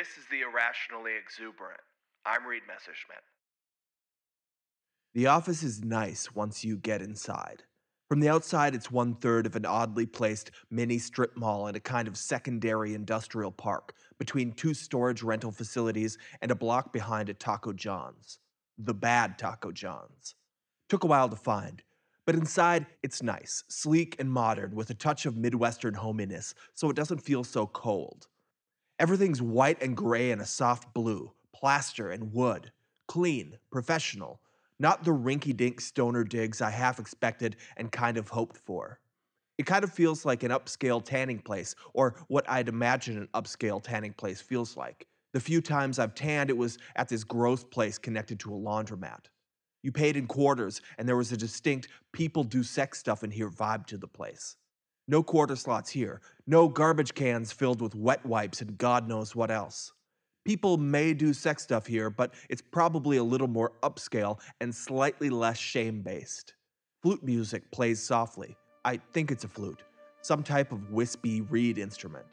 This is the Irrationally Exuberant. I'm Reed Messerschmidt. The office is nice once you get inside. From the outside, it's one-third of an oddly placed mini strip mall in a kind of secondary industrial park between two storage rental facilities and a block behind a Taco John's. The bad Taco John's. Took a while to find, but inside, it's nice, sleek and modern with a touch of Midwestern hominess so it doesn't feel so cold. Everything's white and gray and a soft blue, plaster and wood. Clean, professional, not the rinky-dink stoner digs I half expected and kind of hoped for. It kind of feels like an upscale tanning place, or what I'd imagine an upscale tanning place feels like. The few times I've tanned, it was at this gross place connected to a laundromat. You paid in quarters, and there was a distinct people do sex stuff in here vibe to the place. No quarter slots here, no garbage cans filled with wet wipes and God knows what else. People may do sex stuff here, but it's probably a little more upscale and slightly less shame-based. Flute music plays softly. I think it's a flute, some type of wispy reed instrument.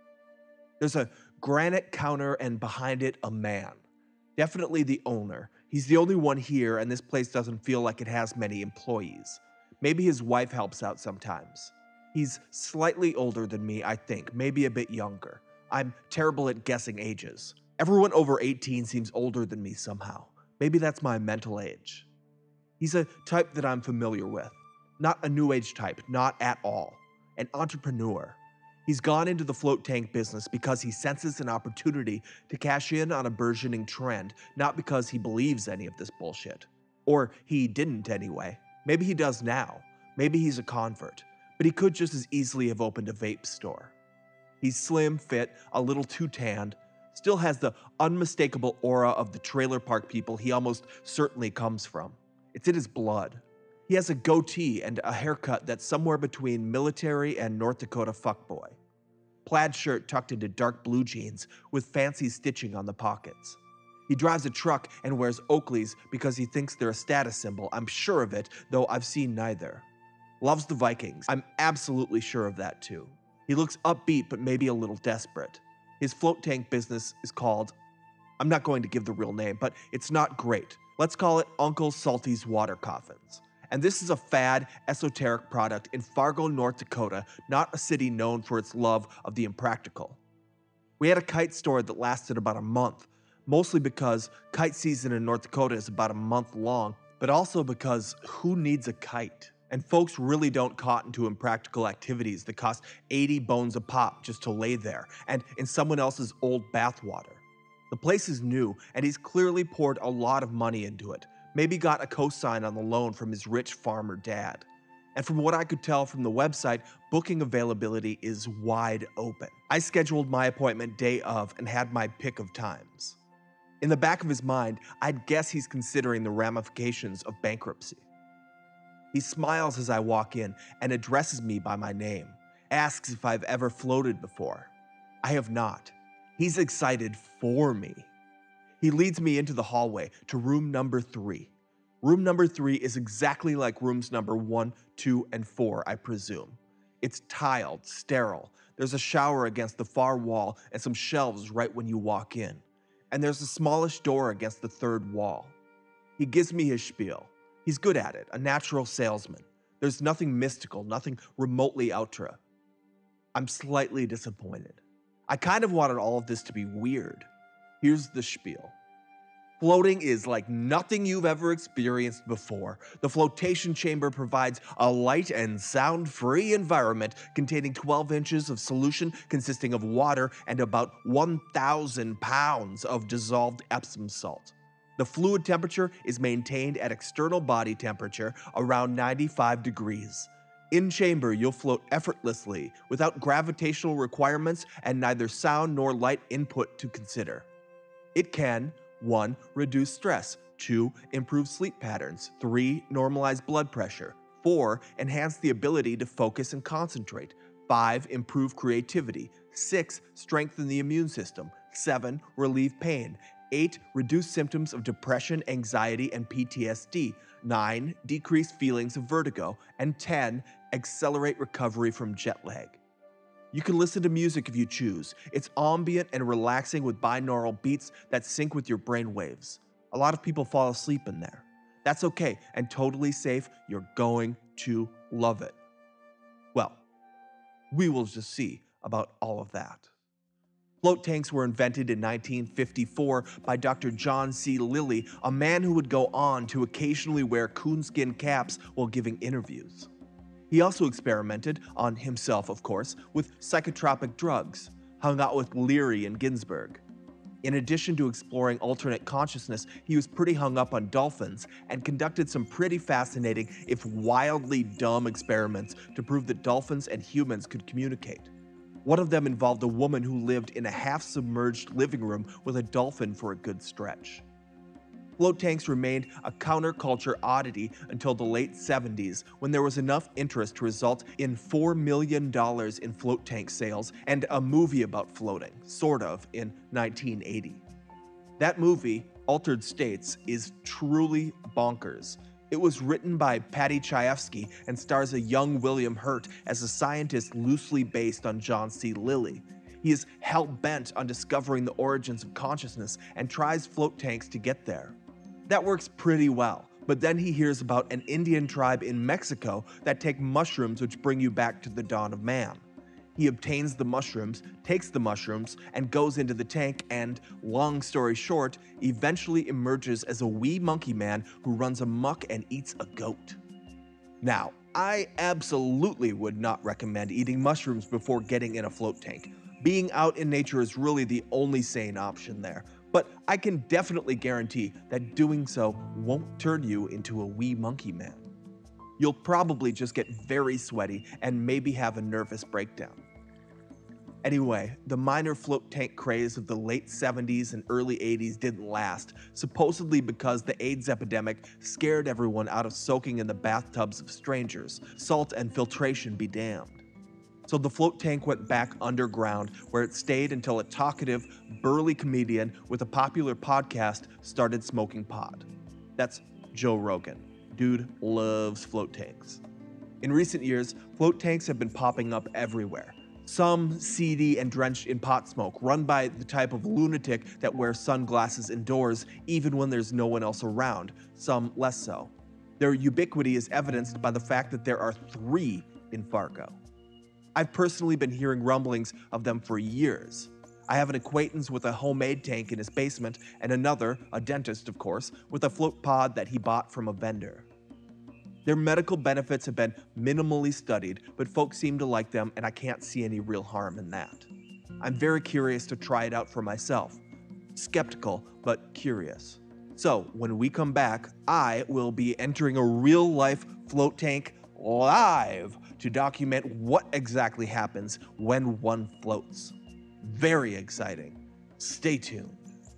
There's a granite counter and behind it a man. Definitely the owner. He's the only one here and this place doesn't feel like it has many employees. Maybe his wife helps out sometimes. He's slightly older than me, I think, maybe a bit younger. I'm terrible at guessing ages. Everyone over 18 seems older than me somehow. Maybe that's my mental age. He's a type that I'm familiar with. Not a new age type, not at all. An entrepreneur. He's gone into the float tank business because he senses an opportunity to cash in on a burgeoning trend, not because he believes any of this bullshit. Or he didn't anyway. Maybe he does now. Maybe he's a convert. But he could just as easily have opened a vape store. He's slim, fit, a little too tanned, still has the unmistakable aura of the trailer park people he almost certainly comes from. It's in his blood. He has a goatee and a haircut that's somewhere between military and North Dakota fuckboy. Plaid shirt tucked into dark blue jeans with fancy stitching on the pockets. He drives a truck and wears Oakleys because he thinks they're a status symbol. I'm sure of it, though I've seen neither. Loves the Vikings. I'm absolutely sure of that too. He looks upbeat but maybe a little desperate. His float tank business is called, I'm not going to give the real name, but it's not great. Let's call it Uncle Salty's Water Coffins. And this is a fad, esoteric product in Fargo, North Dakota, not a city known for its love of the impractical. We had a kite store that lasted about a month, mostly because kite season in North Dakota is about a month long, but also because who needs a kite? And folks really don't cotton to impractical activities that cost 80 bones a pop just to lay there, and in someone else's old bathwater. The place is new, and he's clearly poured a lot of money into it, maybe got a cosign on the loan from his rich farmer dad. And from what I could tell from the website, booking availability is wide open. I scheduled my appointment day of and had my pick of times. In the back of his mind, I'd guess he's considering the ramifications of bankruptcy. He smiles as I walk in and addresses me by my name, asks if I've ever floated before. I have not. He's excited for me. He leads me into the hallway to room number 3. Room number 3 is exactly like rooms number 1, 2, and 4, I presume. It's tiled, sterile. There's a shower against the far wall and some shelves right when you walk in. And there's a smallish door against the third wall. He gives me his spiel. He's good at it, a natural salesman. There's nothing mystical, nothing remotely outre. I'm slightly disappointed. I kind of wanted all of this to be weird. Here's the spiel. Floating is like nothing you've ever experienced before. The flotation chamber provides a light and sound-free environment containing 12 inches of solution consisting of water and about 1,000 pounds of dissolved Epsom salt. The fluid temperature is maintained at external body temperature around 95 degrees. In chamber, you'll float effortlessly without gravitational requirements and neither sound nor light input to consider. It can 1. Reduce stress. 2. Improve sleep patterns. 3. Normalize blood pressure. 4. Enhance the ability to focus and concentrate. 5. Improve creativity. 6. Strengthen the immune system. 7. Relieve pain. 8. Reduce symptoms of depression, anxiety, and PTSD. 9. Decrease feelings of vertigo. And 10. Accelerate recovery from jet lag. You can listen to music if you choose. It's ambient and relaxing with binaural beats that sync with your brain waves. A lot of people fall asleep in there. That's okay and totally safe. You're going to love it. Well, we will just see about all of that. Float tanks were invented in 1954 by Dr. John C. Lilly, a man who would go on to occasionally wear coonskin caps while giving interviews. He also experimented, on himself of course, with psychotropic drugs, hung out with Leary and Ginsberg. In addition to exploring alternate consciousness, he was pretty hung up on dolphins and conducted some pretty fascinating, if wildly dumb, experiments to prove that dolphins and humans could communicate. One of them involved a woman who lived in a half-submerged living room with a dolphin for a good stretch. Float tanks remained a counterculture oddity until the late 70s, when there was enough interest to result in $4 million in float tank sales and a movie about floating, sort of, in 1980. That movie, Altered States, is truly bonkers. It was written by Paddy Chayefsky and stars a young William Hurt as a scientist loosely based on John C. Lilly. He is hell-bent on discovering the origins of consciousness and tries float tanks to get there. That works pretty well, but then he hears about an Indian tribe in Mexico that take mushrooms which bring you back to the dawn of man. He obtains the mushrooms, takes the mushrooms, and goes into the tank and, long story short, eventually emerges as a wee monkey man who runs amok and eats a goat. Now, I absolutely would not recommend eating mushrooms before getting in a float tank. Being out in nature is really the only sane option there, but I can definitely guarantee that doing so won't turn you into a wee monkey man. You'll probably just get very sweaty and maybe have a nervous breakdown. Anyway, the minor float tank craze of the late 70s and early 80s didn't last, supposedly because the AIDS epidemic scared everyone out of soaking in the bathtubs of strangers, salt and filtration be damned. So the float tank went back underground, where it stayed until a talkative, burly comedian with a popular podcast started smoking pot. That's Joe Rogan. Dude loves float tanks. In recent years, float tanks have been popping up everywhere. Some seedy and drenched in pot smoke, run by the type of lunatic that wears sunglasses indoors even when there's no one else around, some less so. Their ubiquity is evidenced by the fact that there are 3 in Fargo. I've personally been hearing rumblings of them for years. I have an acquaintance with a homemade tank in his basement, and another, a dentist of course, with a float pod that he bought from a vendor. Their medical benefits have been minimally studied, but folks seem to like them, and I can't see any real harm in that. I'm very curious to try it out for myself. Skeptical, but curious. So, when we come back, I will be entering a real-life float tank live to document what exactly happens when one floats. Very exciting. Stay tuned.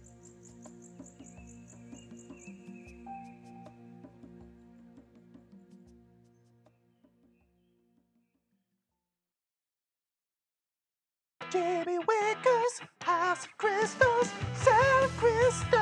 Jimmy Wicker's House of Crystals, selling crystals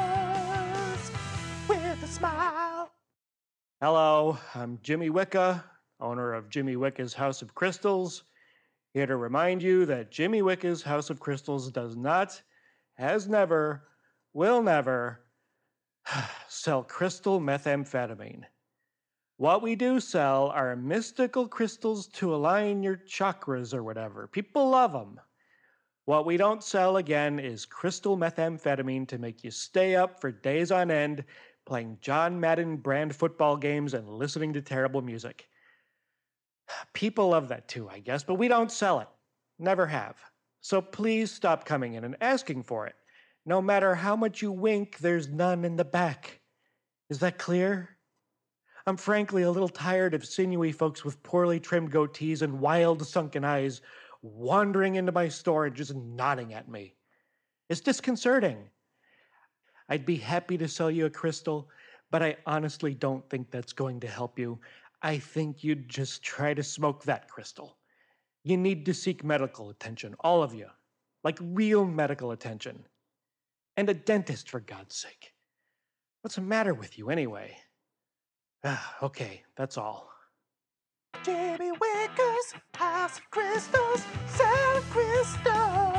with a smile. Hello, I'm Jimmy Wicca, owner of Jimmy Wicca's House of Crystals, here to remind you that Jimmy Wicca's House of Crystals does not, has never, will never sell crystal methamphetamine. What we do sell are mystical crystals to align your chakras or whatever. People love them. What we don't sell, again, is crystal methamphetamine to make you stay up for days on end playing John Madden brand football games and listening to terrible music. People love that too, I guess, but we don't sell it. Never have. So please stop coming in and asking for it. No matter how much you wink, there's none in the back. Is that clear? I'm frankly a little tired of sinewy folks with poorly trimmed goatees and wild sunken eyes wandering into my store and just nodding at me. It's disconcerting. I'd be happy to sell you a crystal, but I honestly don't think that's going to help you. I think you'd just try to smoke that crystal. You need to seek medical attention, all of you. Like real medical attention. And a dentist, for God's sake. What's the matter with you anyway? Okay, that's all. Jimmy Wicker's Wickers House of Crystals, selling crystals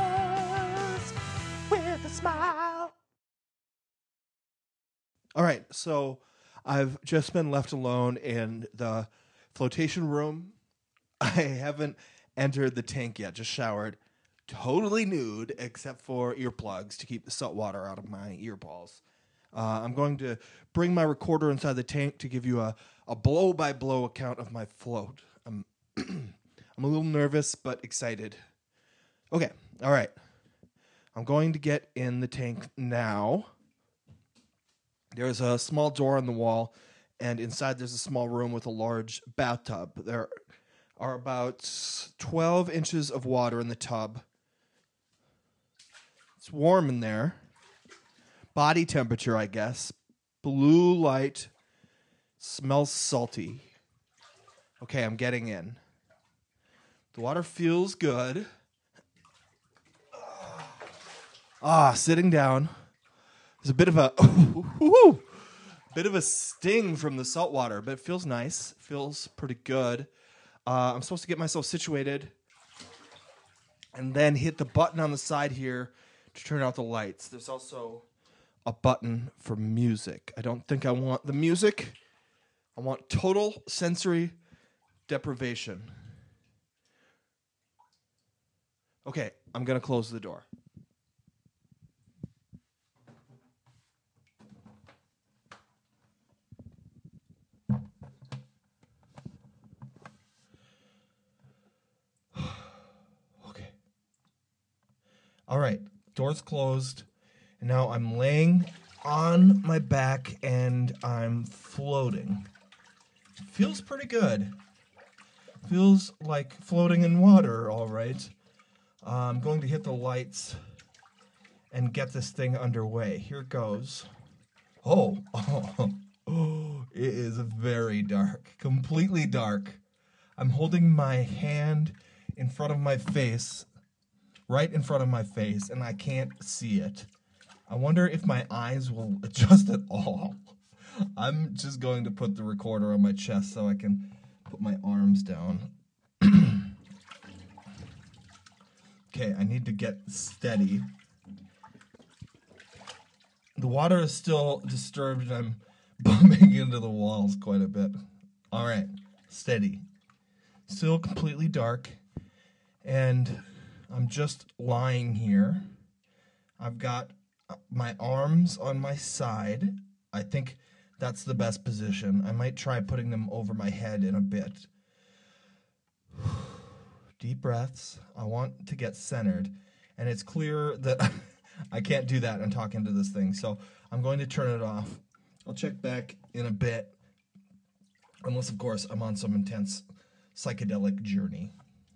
with a smile. All right, so I've just been left alone in the flotation room. I haven't entered the tank yet, just showered. Totally nude, except for earplugs to keep the salt water out of my earballs. I'm going to bring my recorder inside the tank to give you a blow-by-blow account of my float. I'm a little nervous, but excited. Okay, all right. I'm going to get in the tank now. There's a small door on the wall, and inside there's a small room with a large bathtub. There are about 12 inches of water in the tub. It's warm in there. Body temperature, I guess. Blue light. Smells salty. Okay, I'm getting in. The water feels good. Sitting down. There's a bit of a sting from the salt water, but it feels nice. Feels pretty good. I'm supposed to get myself situated and then hit the button on the side here to turn out the lights. There's also a button for music. I don't think I want the music. I want total sensory deprivation. Okay, I'm going to close the door. Okay. All right, door's closed. And now I'm laying on my back and I'm floating. Feels pretty good. Feels like floating in water, all right. I'm going to hit the lights and get this thing underway. Here it goes. Oh, it is very dark, completely dark. I'm holding my hand in front of my face, right in front of my face, and I can't see it. I wonder if my eyes will adjust at all. I'm just going to put the recorder on my chest so I can put my arms down. Okay, I need to get steady. The water is still disturbed and I'm bumping into the walls quite a bit. All right, steady. Still completely dark. And I'm just lying here. I've got my arms on my side. I think that's the best position. I might try putting them over my head in a bit. Deep breaths. I want to get centered. And it's clear that I can't do that and talk into this thing. So I'm going to turn it off. I'll check back in a bit. Unless, of course, I'm on some intense psychedelic journey.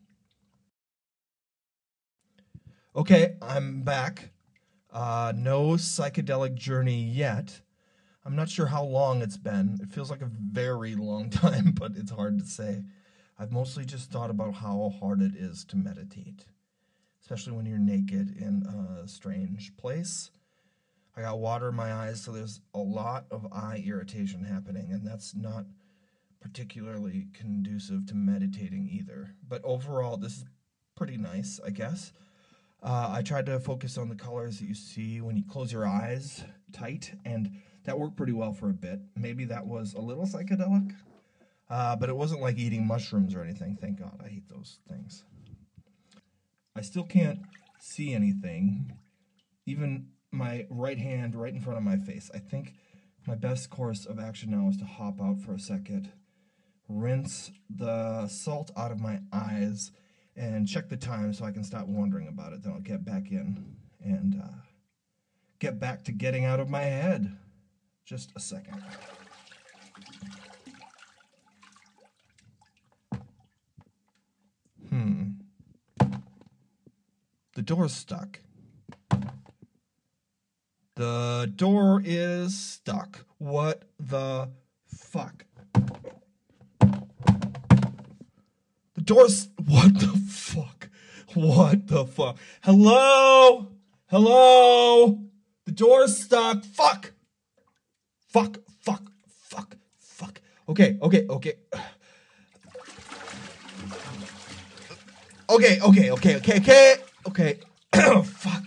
Okay, I'm back. No psychedelic journey yet. I'm not sure how long it's been. It feels like a very long time, but it's hard to say. I've mostly just thought about how hard it is to meditate, especially when you're naked in a strange place. I got water in my eyes, so there's a lot of eye irritation happening, and that's not particularly conducive to meditating either. But overall, this is pretty nice, I guess. I tried to focus on the colors that you see when you close your eyes tight, and that worked pretty well for a bit. Maybe that was a little psychedelic, but it wasn't like eating mushrooms or anything. Thank God, I hate those things. I still can't see anything, even my right hand right in front of my face. I think my best course of action now is to hop out for a second, rinse the salt out of my eyes, and check the time so I can stop wondering about it. Then I'll get back in and get back to getting out of my head. Just a second. The door's stuck. The door is stuck. What the fuck? The door's... What the fuck? What the fuck? Hello? Hello? The door's stuck. Fuck. Fuck. Fuck. Fuck. Fuck. Okay. Okay. Oh, fuck.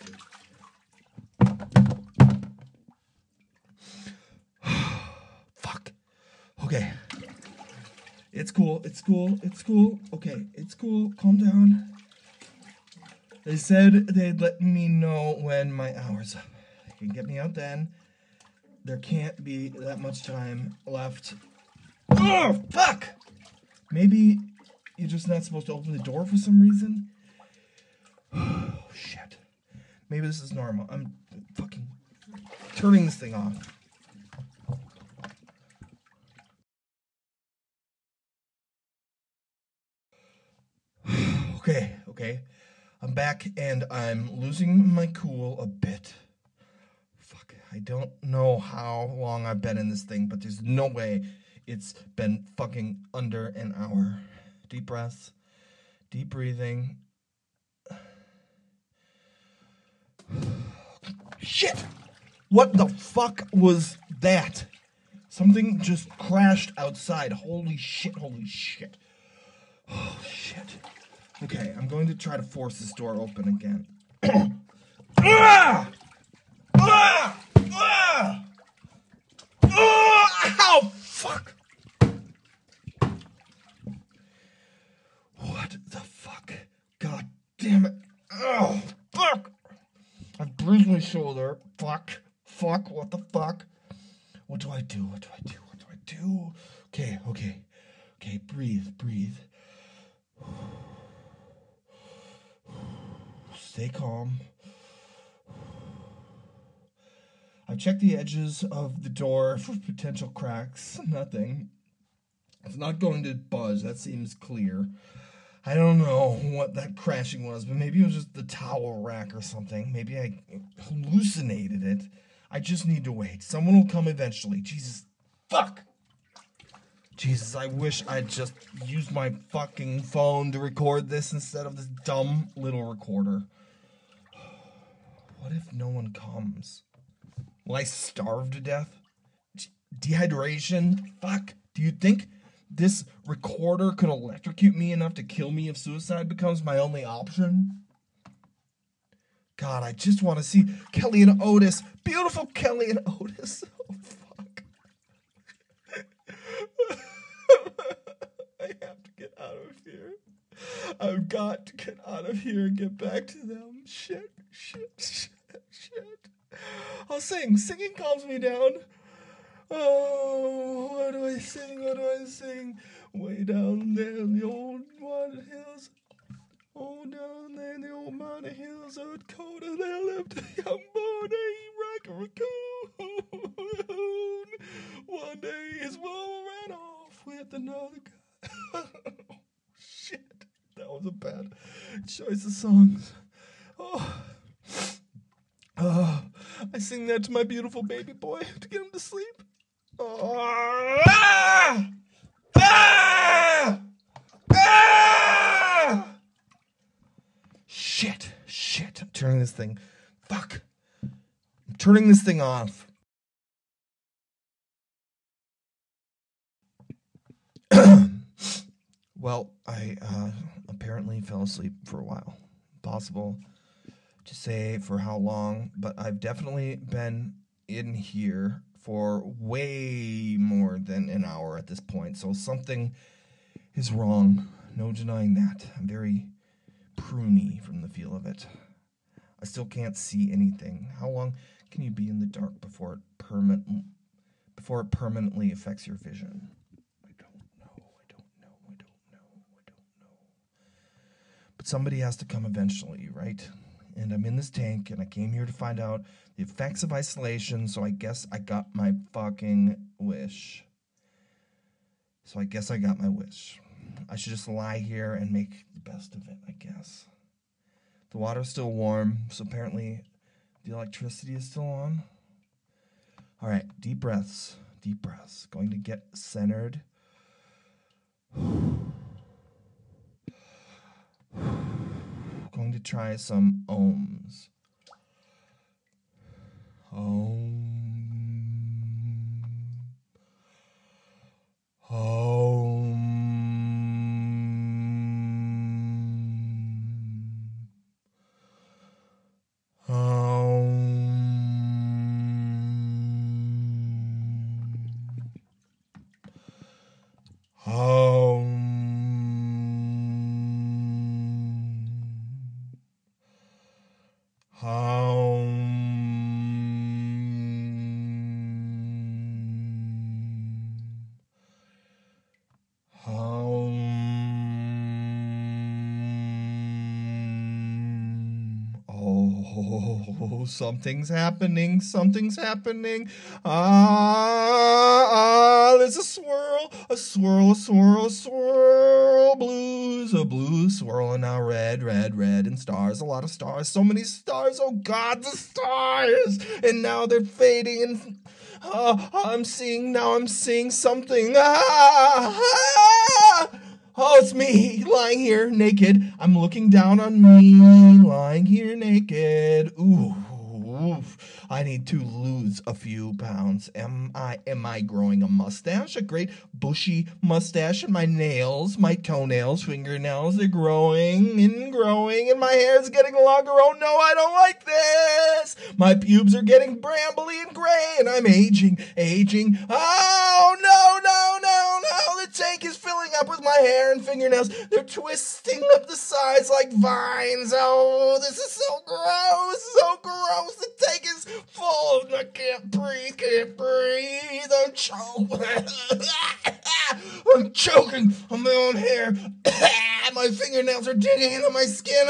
Fuck. Okay. It's cool. Okay, it's cool. Calm down. They said they'd let me know when my hour's up. They can get me out then. There can't be that much time left. Oh, fuck! Maybe you're just not supposed to open the door for some reason? Oh, shit. Maybe this is normal. I'm fucking turning this thing off. Okay. I'm back and I'm losing my cool a bit. Fuck. I don't know how long I've been in this thing, but there's no way it's been fucking under an hour. Deep breaths. Deep breathing. Shit! What the fuck was that? Something just crashed outside. Holy shit. Oh, shit. Okay, I'm going to try to force this door open again. Ow! Fuck! What the fuck? God damn it. Oh, fuck! I've bruised my shoulder. Fuck, what the fuck? What do I do? Okay, breathe. Stay calm. I've checked the edges of the door for potential cracks. Nothing. It's not going to budge. That seems clear. I don't know what that crashing was, but maybe it was just the towel rack or something. Maybe I hallucinated it. I just need to wait. Someone will come eventually. Jesus. Fuck! Jesus, I wish I'd just used my fucking phone to record this instead of this dumb little recorder. What if no one comes? Will I starve to death? Dehydration? Fuck. Do you think this recorder could electrocute me enough to kill me if suicide becomes my only option? God, I just want to see Kelly and Otis. Beautiful Kelly and Otis. Oh, fuck. I have to get out of here. I've got to get out of here and get back to them. Shit. I'll sing. Singing calms me down. Oh, what do I sing? Way down there in the old mountain hills. Oh, down there in the old mountain hills of Dakota, there lived a young boy named Rocky Raccoon. One day his mama ran off with another guy. Oh, shit. That was a bad choice of songs. I sing that to my beautiful baby boy to get him to sleep. Shit. I'm turning this thing. Fuck. I'm turning this thing off. Well, I apparently fell asleep for a while. Possible to say for how long, but I've definitely been in here for way more than an hour at this point, so something is wrong. No denying that. I'm very pruny from the feel of it. I still can't see anything. How long can you be in the dark before it permanently affects your vision? I don't know. But somebody has to come eventually, right? And I'm in this tank, and I came here to find out the effects of isolation, so I guess I got my fucking wish. I should just lie here and make the best of it, I guess. The water's still warm, so apparently the electricity is still on. All right, deep breaths. Going to get centered. Going to try some ohms. Oh, something's happening. There's a swirl, blues, a blue swirl, and now red, and stars, a lot of stars, so many stars, oh God, the stars, and now they're fading, and I'm seeing something, Oh, it's me, lying here naked. I'm looking down on me, lying here naked. Ooh, I need to lose a few pounds. Am I growing a mustache? A great bushy mustache, and my nails, my toenails, fingernails are growing, and my hair's getting longer. Oh no, I don't like this. My pubes are getting brambly and gray, and I'm aging. Oh no. The tank is filling up with my hair and fingernails. They're twisting up the sides like vines. Oh, this is so gross. The tank is full. I can't breathe. I'm choking on my own hair. My fingernails are digging into my skin.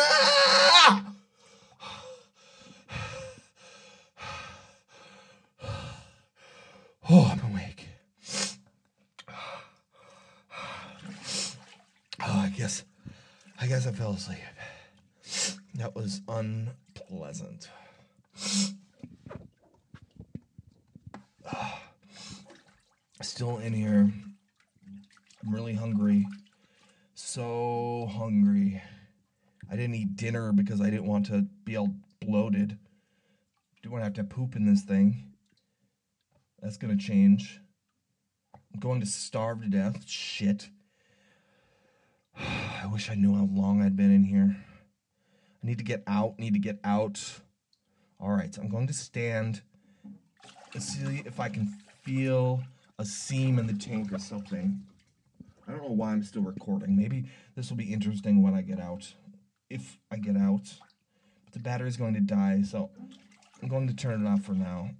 Oh, I'm awake. Oh, I guess I fell asleep. That was unpleasant. Still in here. I'm really hungry. So hungry. I didn't eat dinner because I didn't want to be all bloated. Didn't want to have to poop in this thing. That's gonna change. I'm going to starve to death. Shit. I wish I knew how long I'd been in here. I need to get out. All right, so I'm going to stand and see if I can feel a seam in the tank or something. I don't know why I'm still recording. Maybe this will be interesting when I get out. If I get out. But the battery's going to die, so I'm going to turn it off for now.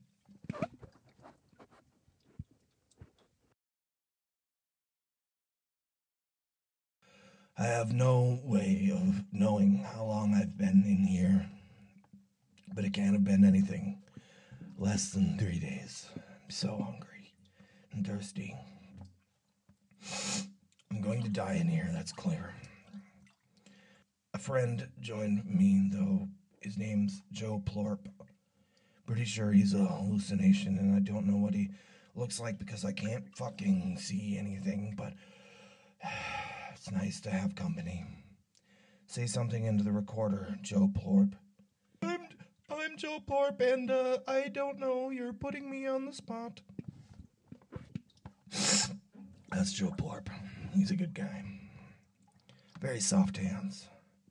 I have no way of knowing how long I've been in here, but it can't have been anything less than 3 days. I'm so hungry and thirsty. I'm going to die in here, that's clear. A friend joined me, though. His name's Joe Plorp. Pretty sure he's a hallucination, and I don't know what he looks like because I can't fucking see anything, but it's nice to have company. Say something into the recorder, Joe Plorp. I'm Joe Plorp, and I don't know, you're putting me on the spot. That's Joe Plorp. He's a good guy. Very soft hands.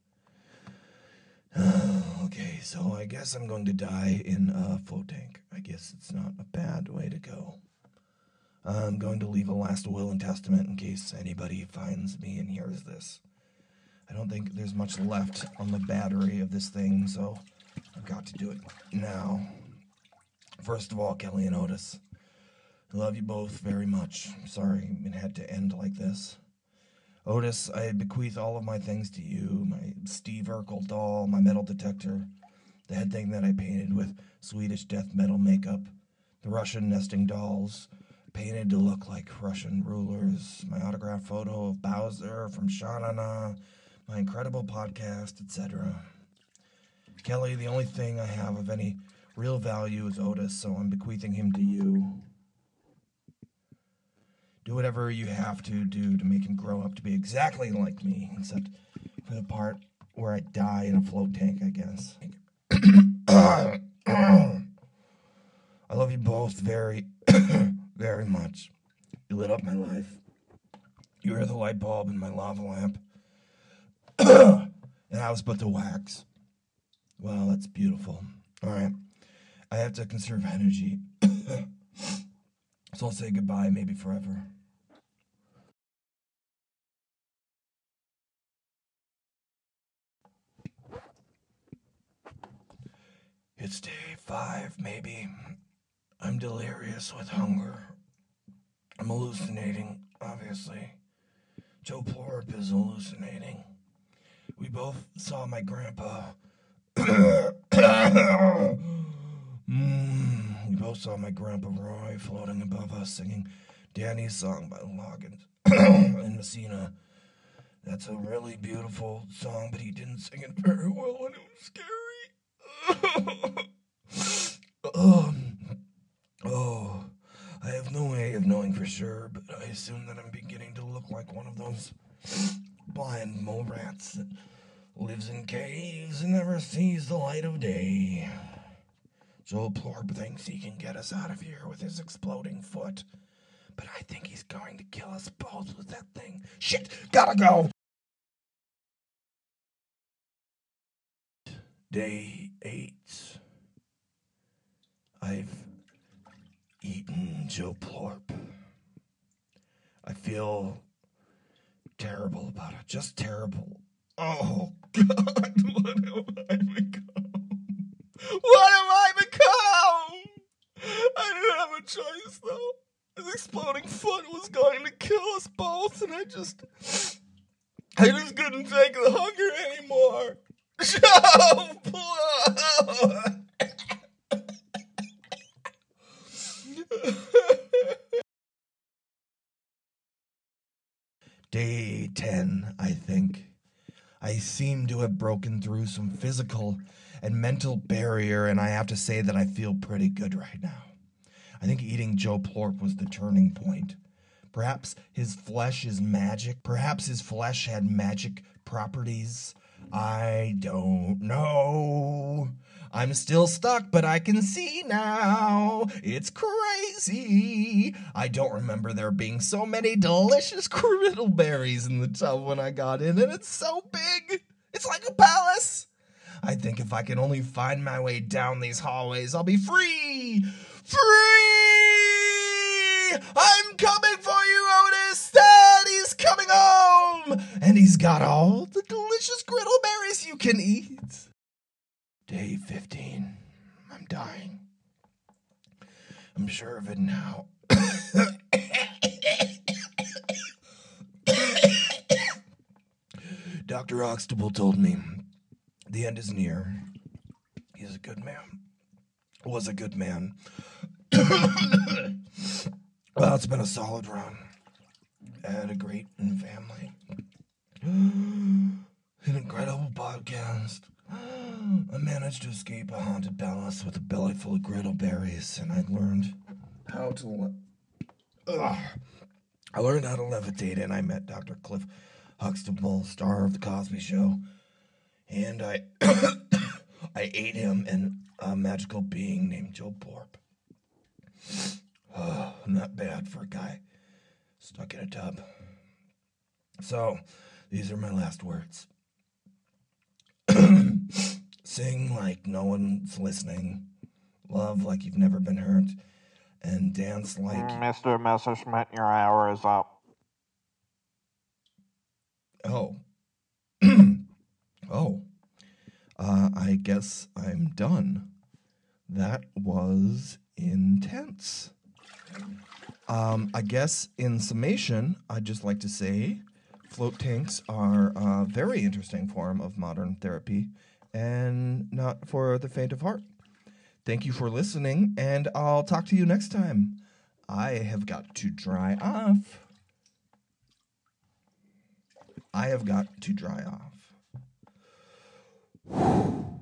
Okay, so I guess I'm going to die in a float tank. I guess it's not a bad way to go. I'm going to leave a last will and testament in case anybody finds me and hears this. I don't think there's much left on the battery of this thing, so I've got to do it now. First of all, Kelly and Otis, I love you both very much. Sorry it had to end like this. Otis, I bequeath all of my things to you. My Steve Urkel doll, my metal detector, the head thing that I painted with Swedish death metal makeup, the Russian nesting dolls, painted to look like Russian rulers, my autographed photo of Bowser from Sha-Na-Na, my incredible podcast, etc. Kelly, the only thing I have of any real value is Otis, so I'm bequeathing him to you. Do whatever you have to do to make him grow up to be exactly like me, except for the part where I die in a float tank, I guess. I love you both very, very much. You lit up my life. You were the light bulb in my lava lamp. And I was but the wax. Well, that's beautiful. All right. I have to conserve energy. So I'll say goodbye, maybe forever. It's day 5, maybe. I'm delirious with hunger. I'm hallucinating, obviously. Joe Plorp is hallucinating. We both saw my grandpa. We both saw my grandpa Roy floating above us singing Danny's song by Loggins in Messina. That's a really beautiful song, but he didn't sing it very well and it was scary. I have no way of knowing for sure, but I assume that I'm beginning to look like one of those blind mole rats that lives in caves and never sees the light of day. Joe Plorp thinks he can get us out of here with his exploding foot, but I think he's going to kill us both with that thing. Shit, gotta go! Day 8. I've eaten Joe Plorp. I feel terrible about it, just terrible. Oh, God, what have I become? What have I become? I didn't have a choice, though. His exploding foot was going to kill us both, and I just couldn't take the hunger anymore. Joe Plorp! Day 10, I think. I seem to have broken through some physical and mental barrier, and I have to say that I feel pretty good right now. I think eating Joe Plorp was the turning point. Perhaps his flesh is magic. Perhaps his flesh had magic properties. I don't know. I'm still stuck, but I can see now. It's crazy. I don't remember there being so many delicious griddleberries in the tub when I got in, and it's so big. It's like a palace. I think if I can only find my way down these hallways, I'll be free. Free! I'm coming for you, Otis. Daddy's coming home. And he's got all the delicious griddleberries you can eat. Day 15. I'm dying. I'm sure of it now. Dr. Oxtable told me the end is near. He's a good man. Was a good man. Well, it's been a solid run. And a great family. An incredible podcast. I managed to escape a haunted palace with a belly full of griddleberries, and I learned how to levitate, and I met Dr. Cliff Huxtable, star of The Cosby Show, and I I ate him and a magical being named Joe Plorp. Not bad for a guy stuck in a tub. So, these are my last words. Sing like no one's listening. Love like you've never been hurt. And dance like... Mr. Messerschmidt, your hour is up. Oh. I guess I'm done. That was intense. I guess in summation, I'd just like to say float tanks are a very interesting form of modern therapy and not for the faint of heart. Thank you for listening, and I'll talk to you next time. I have got to dry off.